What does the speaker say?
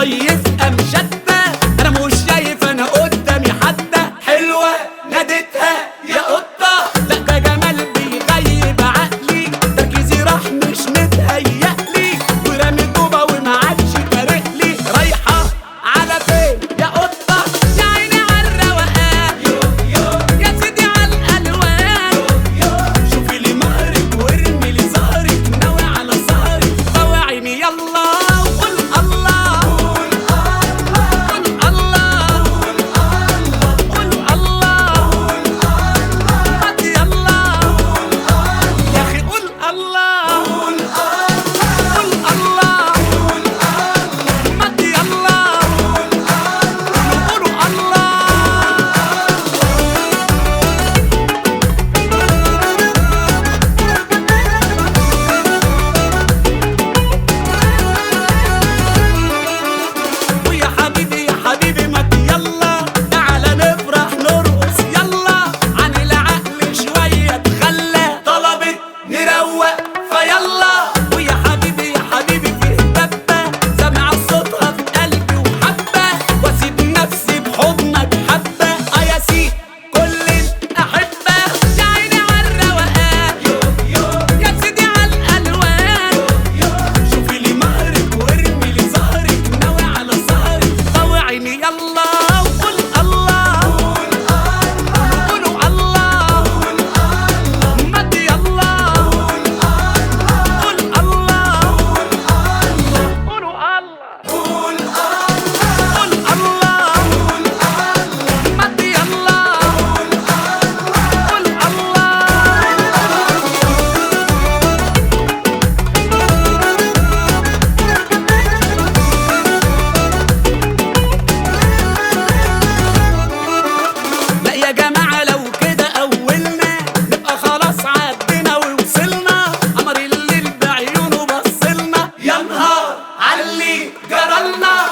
طيب قام شدة، انا مش شايف انا قدامي حتى حلوة ناديتها يا قطة. لا ده جمال بيغيب عقلي، تركيزي راح مش متهيألي، ورامي طوبة وما عادش فارقلي، رايحة على فين يا قطة؟ يا عيني عالروقان يا سيدي عالألوان، شوفي لي مهرك وارمي لي زهرك، ناوي على سهرك طوعيني يلا وقول الله قول الله قول الله مد يلا يا اخي قول الله قول الله مد يلا قولوا الله. ويا حبيبي يا حبيبي مد يلا، تعالى نفرح نرقص يلا، عن العقل شوية تخلى، طلبت نروق فيلا. ويا حبيبي يا حبيبي فيه دبة، سامع صوتها في قلبي وحبة، واسيب نفسي بحضنك حبة، يا سيد كل الأحبة. يا عيني عالروقان يا سيدي عالألوان، شوفي لي مهرك وارمي لي زهرك، ناوي على سهرك طوعيني يلا وقول الله قولوا الله مد يلا قول الله قولوا الله قول الله مد يلا قول الله. لا يا جماعة لو كده أولنا، نبقى خلاص عدينا ووصلنا، قمر الليل بعيونه بصلنا، يا نهار عاللي جرالنا.